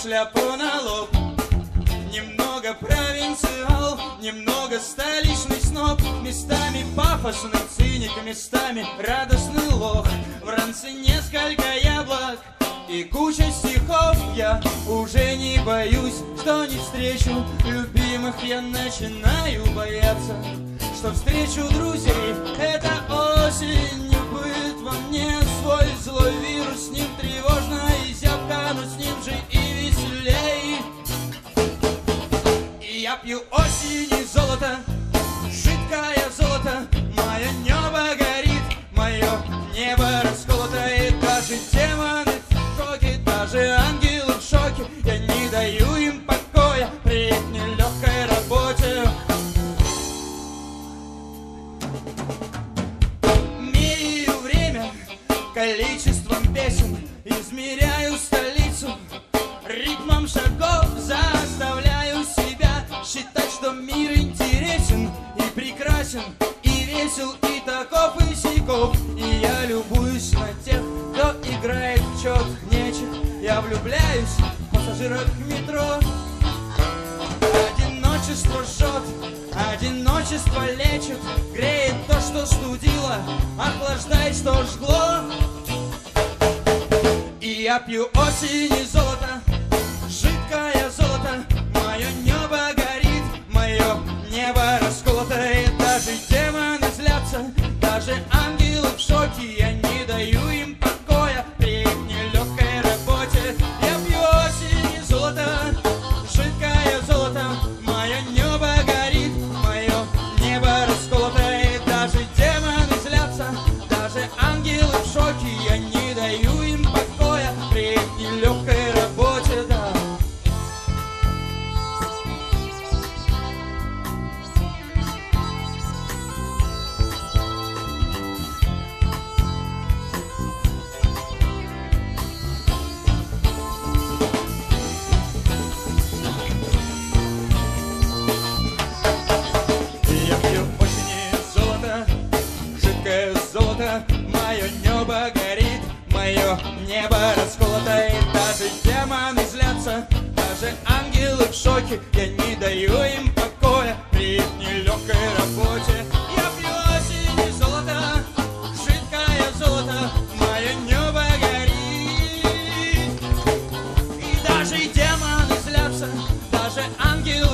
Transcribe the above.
шляпу на лоб. Немного провинциал, немного столичный сноб, местами пафосный циник, местами радостный лох. В ранце несколько яблок и куча стихов. Я уже не боюсь, что не встречу любимых. Я начинаю бояться, что встречу друзей. Это осень, не будет во мне свой злой вирус. С ним тревожно и зябко, но с ним же и веселей. И я пью осень и золото, жидкое золото. Мое небо горит, мое небо расколото. И даже демоны в шоке, даже ангелы в шоке. Я не даю им покоя при их нелегкой работе. Меряю время количеством песен, измеряю столицу ритмом шагов, заставляю себя считать, что мир интересен и прекрасен, и весел, и таков, и сяков. И я любуюсь на тех, кто играет в чёрных нечек. Я влюбляюсь в пассажиров метро. Одиночество жжет, одиночество лечит, греет то, что студило, охлаждает, что жгло. И я пью осень и золото, жидкое золото. Мое небо горит, мое небо расколото. И даже демоны злятся, даже ангелы в шоке. Я не даю им покоя при их нелегкой работе. Я пью осень и золото, жидкое золото. Мое небо горит, мое небо расколото. И даже демоны злятся, даже ангелы в шоке. Я не даю им покоя при их нелегкой работе, да. Я пью осень и золото, жидкое золото. Мое небо горит, мое небо расколото. И даже демоны злятся, даже ангелы в шоке. Я не даю им покоя при их нелегкой работе. Я пью осень и золото, жидкое золото. Мое небо горит, и даже демоны злятся, даже ангелы